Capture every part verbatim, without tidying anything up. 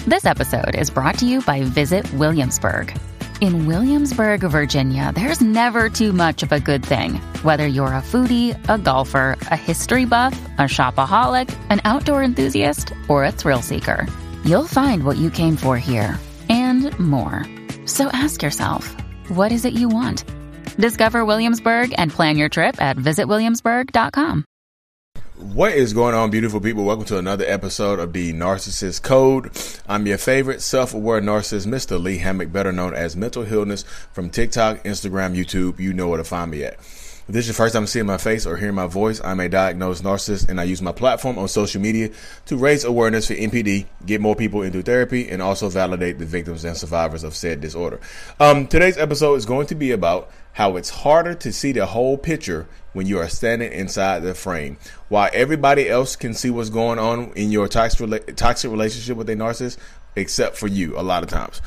This episode is brought to you by Visit Williamsburg. In Williamsburg, Virginia, there's never too much of a good thing. Whether you're a foodie, a golfer, a history buff, a shopaholic, an outdoor enthusiast, or a thrill seeker, you'll find what you came for here and more. So ask yourself, what is it you want? Discover Williamsburg and plan your trip at visit williamsburg dot com. What is going on, beautiful people? Welcome to another episode of The Narcissist Code. I'm your favorite self-aware narcissist, Mister Lee Hammock, better known as Mental Healness, from TikTok, Instagram, YouTube. You know where to find me at. If this is your first time seeing my face or hearing my voice, I'm a diagnosed narcissist, and I use my platform on social media to raise awareness for N P D, get more people into therapy, and also validate the victims and survivors of said disorder. Um, today's episode is going to be about how it's harder to see the whole picture when you are standing inside the frame. While everybody else can see what's going on in your toxic, toxic relationship with a narcissist, except for you a lot of times.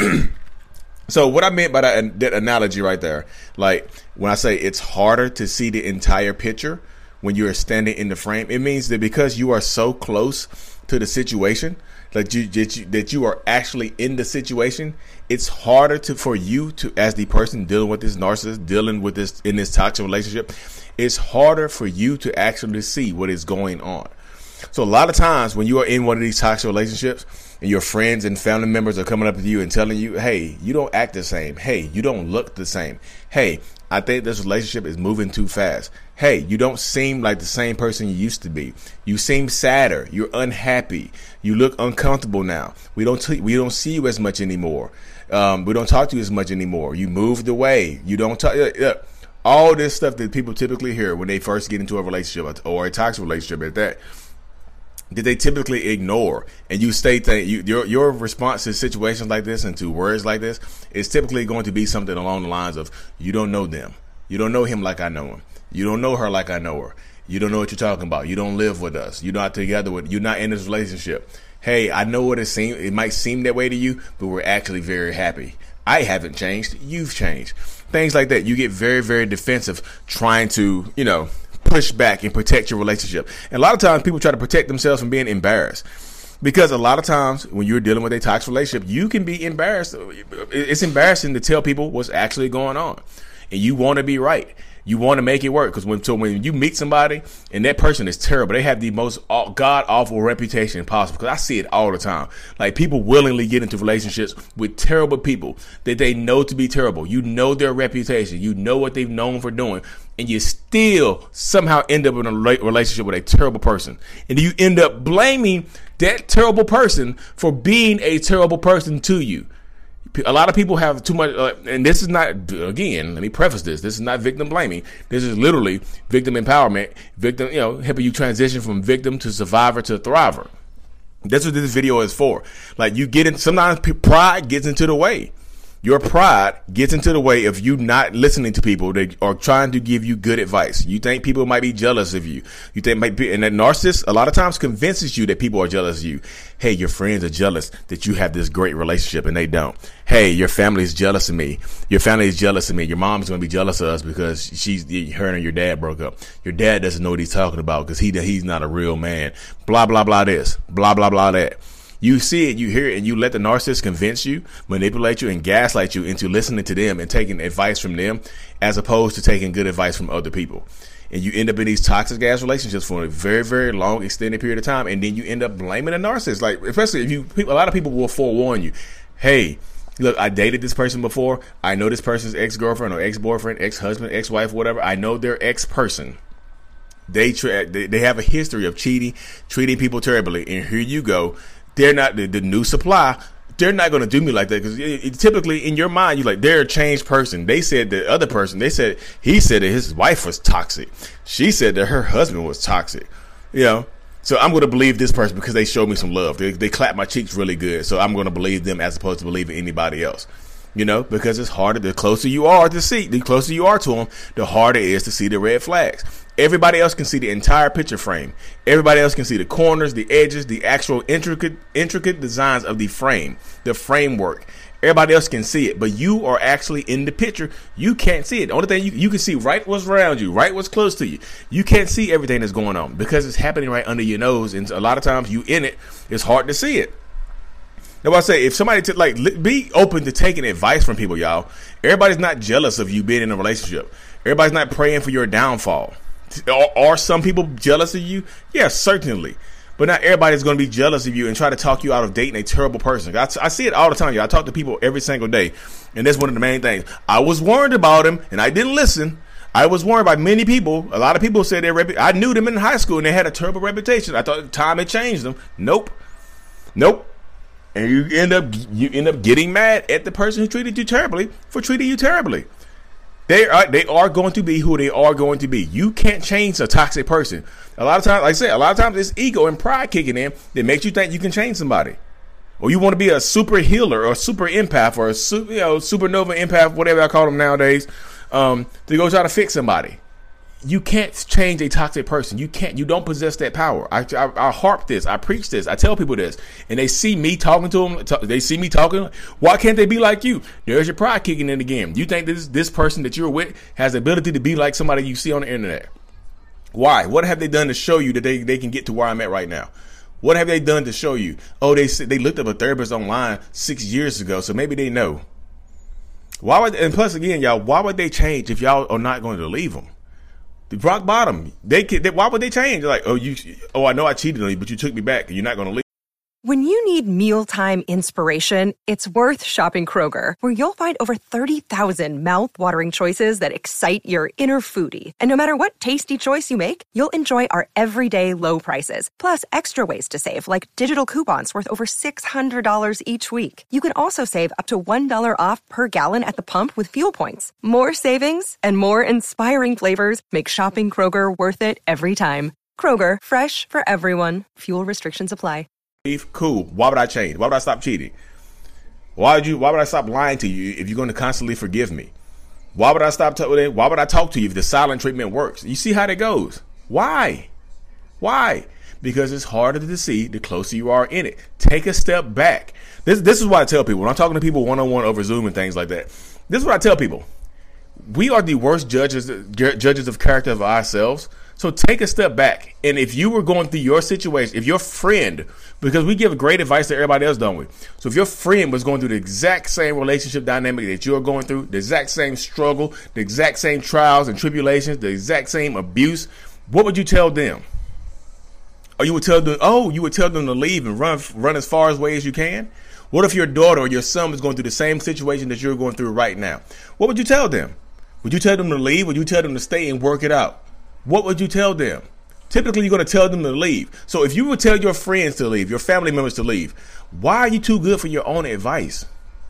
So what I meant by that, that analogy right there, like when I say it's harder to see the entire picture when you are standing in the frame, it means that because you are so close to the situation, that you, that you that you are actually in the situation, it's harder to for you to, as the person dealing with this narcissist, dealing with this in this toxic relationship, it's harder for you to actually see what is going on. So a lot of times when you are in one of these toxic relationships and your friends and family members are coming up to you and telling you, hey, you don't act the same. Hey, you don't look the same. Hey, I think this relationship is moving too fast. Hey, you don't seem like the same person you used to be. You seem sadder. You're unhappy. You look uncomfortable now. We don't t- we don't see you as much anymore. Um, we don't talk to you as much anymore. You moved away. You don't talk. Uh, uh, all this stuff that people typically hear when they first get into a relationship or a toxic relationship at that, that they typically ignore, and you state that you, your your response to situations like this and to words like this is typically going to be something along the lines of, you don't know them. You don't know him like I know him. You don't know her like I know her. You don't know what you're talking about. You don't live with us. You're not together with, you're not in this relationship. Hey, I know what it seems, it might seem that way to you, but we're actually very happy. I haven't changed. You've changed. Things like that. You get very, very defensive trying to, you know, push back and protect your relationship. And a lot of times people try to protect themselves from being embarrassed, because a lot of times when you're dealing with a toxic relationship, you can be embarrassed. It's embarrassing to tell people what's actually going on, and you want to be right. You want to make it work, because when so when you meet somebody and that person is terrible, they have the most god awful reputation possible. Because I see it all the time. Like, people willingly get into relationships with terrible people that they know to be terrible. You know their reputation. You know what they've known for doing, and you still somehow end up in a relationship with a terrible person, and you end up blaming that terrible person for being a terrible person to you. A lot of people have too much, uh, and this is not, again, let me preface this. This is not victim blaming. This is literally victim empowerment, victim, you know, helping you transition from victim to survivor to thriver. That's what this video is for. Like, you get in, sometimes pride gets into the way. Your pride gets into the way of you not listening to people that are trying to give you good advice. You think people might be jealous of you. You think might be, and that narcissist a lot of times convinces you that people are jealous of you. Hey, your friends are jealous that you have this great relationship and they don't. Hey, your family is jealous of me. Your family is jealous of me. Your mom's going to be jealous of us because she's, her and your dad broke up. Your dad doesn't know what he's talking about because he he's not a real man. Blah, blah, blah this. Blah, blah, blah that. You see it, you hear it, and you let the narcissist convince you, manipulate you, and gaslight you into listening to them and taking advice from them, as opposed to taking good advice from other people. And you end up in these toxic ass relationships for a very, very long, extended period of time, and then you end up blaming a narcissist. Like, especially if you, people, a lot of people will forewarn you. Hey, look, I dated this person before. I know this person's ex-girlfriend or ex-boyfriend, ex-husband, ex-wife, whatever. I know their ex-person. They, tra- they they have a history of cheating, treating people terribly, and here you go. They're not the, the new supply. They're not going to do me like that, because typically in your mind, you're like, they're a changed person. They said the other person, they said, he said that his wife was toxic. She said that her husband was toxic. You know, so I'm going to believe this person because they showed me some love. They, they clapped my cheeks really good. So I'm going to believe them as opposed to believing anybody else. You know, because it's harder. The closer you are to see, the closer you are to them, the harder it is to see the red flags. Everybody else can see the entire picture frame. Everybody else can see the corners, the edges, the actual intricate, intricate designs of the frame, the framework. Everybody else can see it, but you are actually in the picture. You can't see it. The only thing you, you can see right what's around you, right what's close to you. You can't see everything that's going on because it's happening right under your nose. And a lot of times you in it, it's hard to see it. That's why I say, if somebody t- like li- be open to taking advice from people, y'all. Everybody's not jealous of you being in a relationship. Everybody's not praying for your downfall. Are, are some people jealous of you? Yeah, certainly. But not everybody's going to be jealous of you and try to talk you out of dating a terrible person. I, I see it all the time, y'all. I talk to people every single day, and that's one of the main things. I was warned about him, and I didn't listen. I was warned by many people. A lot of people said their rep- I knew them in high school, and they had a terrible reputation. I thought time had changed them. Nope. Nope. And you end up you end up getting mad at the person who treated you terribly for treating you terribly. They are they are going to be who they are going to be. You can't change a toxic person. A lot of times, like I said, a lot of times it's ego and pride kicking in that makes you think you can change somebody. Or you want to be a super healer or a super empath or a super, you know, supernova empath, whatever I call them nowadays, um, to go try to fix somebody. You can't change a toxic person. You can't. You don't possess that power. I, I, I harp this. I preach this. I tell people this, and they see me talking to them. T- they see me talking. Why can't they be like you? There's your pride kicking in again. You think this this person that you're with has the ability to be like somebody you see on the internet? Why? What have they done to show you that they, they can get to where I'm at right now? What have they done to show you? Oh, they they looked up a therapist online six years ago, so maybe they know. Why would? And plus, again, y'all, why would they change if y'all are not going to leave them? The rock bottom. They, they why would they change? Like, oh, you, oh, I know I cheated on you, but you took me back, and you're not going to leave. When you need mealtime inspiration, it's worth shopping Kroger, where you'll find over thirty thousand mouth-watering choices that excite your inner foodie. And no matter what tasty choice you make, you'll enjoy our everyday low prices, plus extra ways to save, like digital coupons worth over six hundred dollars each week. You can also save up to one dollar off per gallon at the pump with fuel points. More savings and more inspiring flavors make shopping Kroger worth it every time. Kroger, fresh for everyone. Fuel restrictions apply. Cool. Why would I change? Why would I stop cheating? Why would you? Why would I stop lying to you if you're going to constantly forgive me? Why would I stop? T- why would I talk to you if the silent treatment works? You see how that goes. Why? Why? Because it's harder to see the closer you are in it. Take a step back. This this is what I tell people when I'm talking to people one on one over Zoom and things like that. This is what I tell people. We are the worst judges judges of character of ourselves. So take a step back. And if you were going through your situation, if your friend, because we give great advice to everybody else, don't we? So if your friend was going through the exact same relationship dynamic that you're going through, the exact same struggle, the exact same trials and tribulations, the exact same abuse, what would you tell them? Or you would tell them, oh, you would tell them to leave and run, run as far away as you can? What if your daughter or your son was going through the same situation that you're going through right now? What would you tell them? Would you tell them to leave? Would you tell them to stay and work it out? What would you tell them? Typically, you're going to tell them to leave. So if you would tell your friends to leave, your family members to leave, why are you too good for your own advice?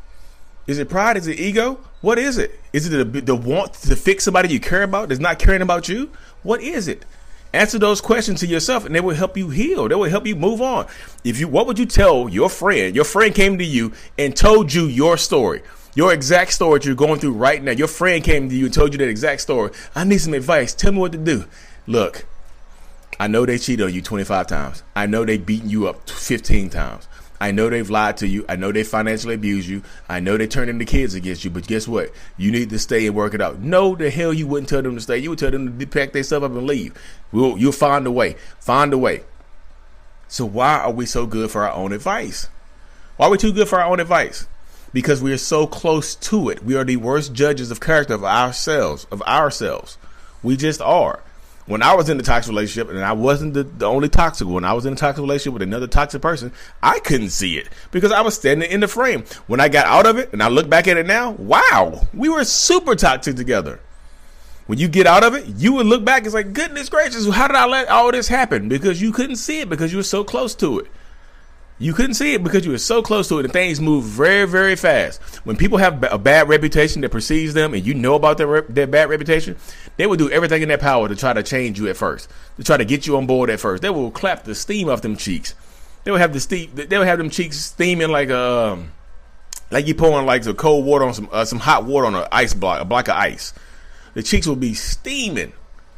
Is it pride? Is it ego? What is it? Is it the, the want to fix somebody you care about that's not caring about you? What is it? Answer those questions to yourself, and they will help you heal. They will help you move on. If you, what would you tell your friend? Your friend came to you and told you your story. Your exact story that you're going through right now. Your friend came to you and told you that exact story. I need some advice. Tell me what to do. Look, I know they cheated on you twenty-five times. I know they beaten you up fifteen times. I know they've lied to you. I know they financially abused you. I know they turned into kids against you. But guess what? You need to stay and work it out. No, the hell you wouldn't tell them to stay. You would tell them to pack their stuff up and leave. We'll, you'll find a way. Find a way. So why are we so good for our own advice? Why are we too good for our own advice? Because we are so close to it. We are the worst judges of character of ourselves, of ourselves. We just are. When I was in a toxic relationship, and I wasn't the, the only toxic one, I was in a toxic relationship with another toxic person, I couldn't see it because I was standing in the frame. When I got out of it and I look back at it now, wow, we were super toxic together. When you get out of it, you would look back, it's like, goodness gracious, how did I let all this happen? Because you couldn't see it because you were so close to it. You couldn't see it because you were so close to it, and things move very, very fast. When people have a bad reputation that precedes them, and you know about their their bad reputation, they will do everything in their power to try to change you at first, to try to get you on board at first. They will clap the steam off them cheeks. They will have the steam. They will have them cheeks steaming like a, um, like you pouring like some cold water on some uh, some hot water on an ice block, a block of ice. The cheeks will be steaming.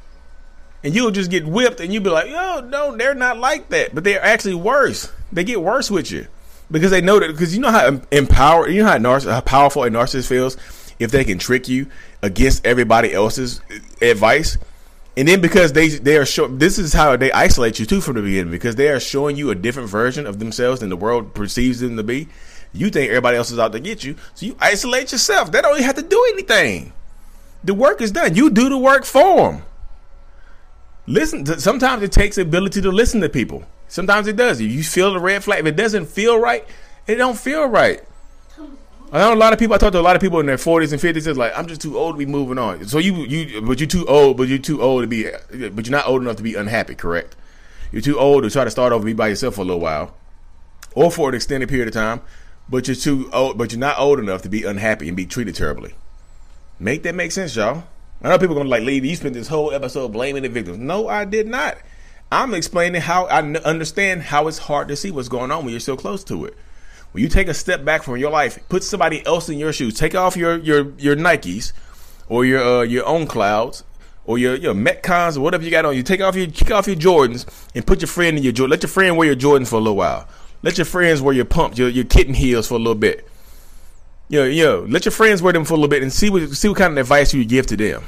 And you'll just get whipped, and you'll be like, "Oh no, they're not like that." But they're actually worse. They get worse with you because they know that. Because you know how empowered, you know how, narciss- how powerful a narcissist feels if they can trick you against everybody else's advice, And then because they they are show, this is how they isolate you too from the beginning, because they are showing you a different version of themselves than the world perceives them to be. You think everybody else is out to get you, so you isolate yourself. They don't even have to do anything. The work is done. You do the work for them. Listen. To, sometimes it takes the ability to listen to people. Sometimes it does. If you feel the red flag, if it doesn't feel right, it don't feel right. I know a lot of people. I talk to a lot of people in their forties and fifties. It's like, I'm just too old to be moving on. So you, you, but you're too old. But you're too old to be. But you're not old enough to be unhappy. Correct? You're too old to try to start over, be by yourself for a little while, or for an extended period of time. But you're too old. But you're not old enough to be unhappy and be treated terribly. Make that make sense, y'all? I know people are gonna like, Lee, you spent this whole episode blaming the victims. No, I did not. I'm explaining how I n- understand how it's hard to see what's going on when you're so close to it. When you take a step back from your life, put somebody else in your shoes. Take off your your your Nikes or your uh, your own clouds or your your Metcons or whatever you got on. You take off your kick off your Jordans and put your friend in your Jordan. Let your friend wear your Jordans for a little while. Let your friends wear your pumps, your your kitten heels for a little bit. Yo yo, let your friends wear them for a little bit and see what see what kind of advice you give to them.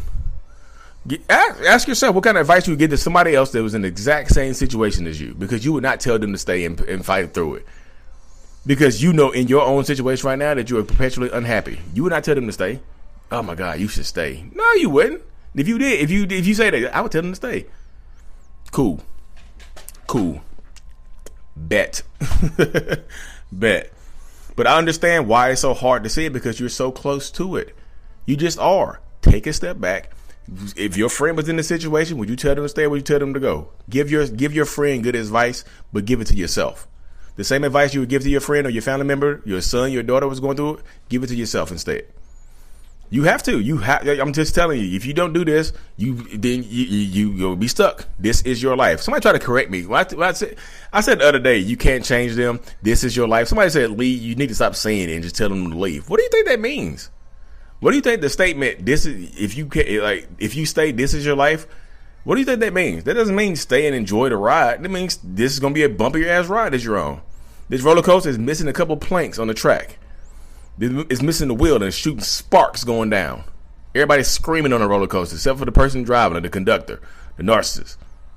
Ask, ask yourself what kind of advice you would give to somebody else that was in the exact same situation as you, because you would not tell them to stay and, and fight through it. Because you know in your own situation right now that you are perpetually unhappy. You would not tell them to stay. Oh my God, you should stay. No, you wouldn't. If you did, if you if you say that, I would tell them to stay. Cool. Cool. Bet. Bet. But I understand why it's so hard to see it, because you're so close to it. You just are. Take a step back. If your friend was in the situation, would you tell them to stay or would you tell them to go? Give your give your friend good advice, but give it to yourself. The same advice you would give to your friend or your family member, your son, your daughter was going through it, give it to yourself instead. You have to. You have. I'm just telling you. If you don't do this, you then you, you you'll be stuck. This is your life. Somebody tried to correct me. When I, when I said I said the other day, you can't change them. This is your life. Somebody said, Lee, you need to stop saying it and just tell them to leave. What do you think that means? What do you think the statement? This is if you can like if you stay, this is your life. What do you think that means? That doesn't mean stay and enjoy the ride. That means this is going to be a bumpy ass ride that you're on. This roller coaster is missing a couple planks on the track. It's missing the wheel and it's shooting sparks going down. Everybody's screaming on the roller coaster except for the person driving or the conductor, the narcissist.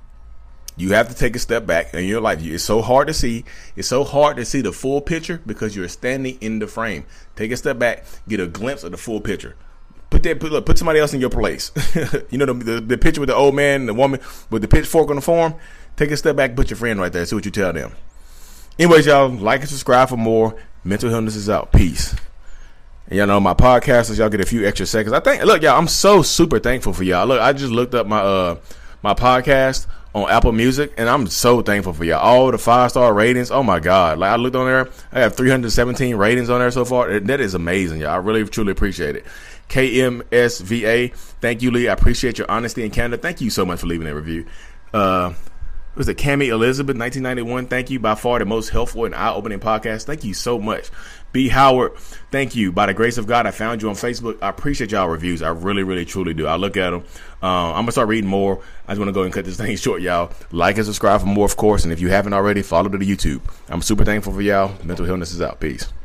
You have to take a step back in your life. It's so hard to see. It's so hard to see the full picture because you're standing in the frame. Take a step back, get a glimpse of the full picture. Put that, put, look, put somebody else in your place. You know the, the the picture with the old man and the woman with the pitchfork on the form. Take a step back, put your friend right there. See what you tell them. Anyways, y'all, like and subscribe for more. Mental Healness is out. Peace. And y'all know my podcasters, y'all get a few extra seconds. I think, look, y'all, I'm so super thankful for y'all. Look, I just looked up my uh my podcast on Apple Music, and I'm so thankful for y'all. All the five star ratings. Oh my God! Like I looked on there, I have three hundred seventeen ratings on there so far. That is amazing, y'all. I really truly appreciate it. K M S V A, thank you, Lee. I appreciate your honesty and candor. Thank you so much for leaving that review. Uh, it was it Cammie Elizabeth, nineteen ninety-one. Thank you. By far the most helpful and eye-opening podcast. Thank you so much. B. Howard, thank you. By the grace of God, I found you on Facebook. I appreciate y'all reviews. I really, really, truly do. I look at them. Uh, I'm going to start reading more. I just want to go and cut this thing short, y'all. Like and subscribe for more, of course. And if you haven't already, follow to the YouTube. I'm super thankful for y'all. Mental Healness is out. Peace.